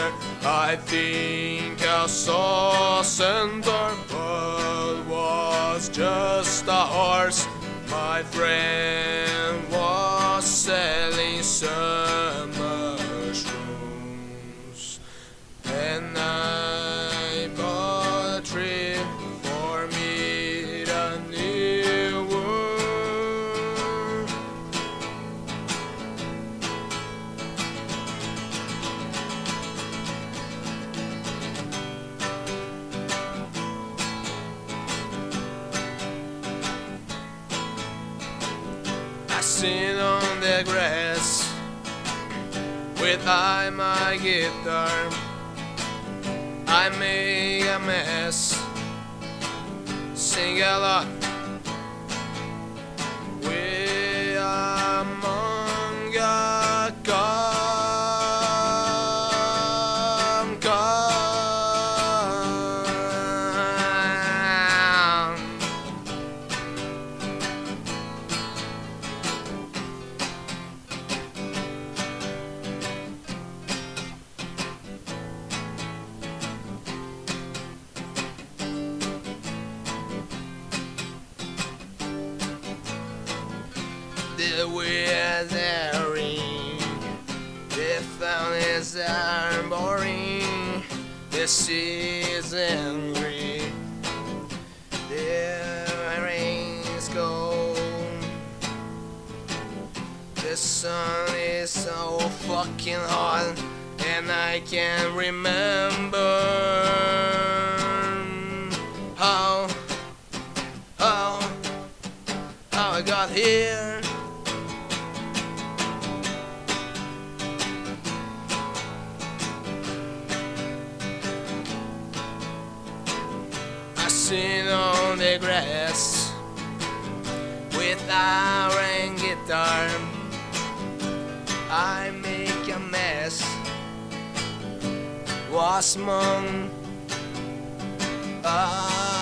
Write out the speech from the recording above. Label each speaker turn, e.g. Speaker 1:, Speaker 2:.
Speaker 1: I think I saw a centaur, but was just a horse. My friend was selling some mushrooms, and I bought a tree for me a new one. I sit on the grass with my guitar. I make a mess, sing a lot. We among a come. The weathering, the found is boring. The sea is angry, the rain's cold. The sun is so fucking hot, and I can't remember how I got here. I sit on the grass with our own guitar. I make a mess, was among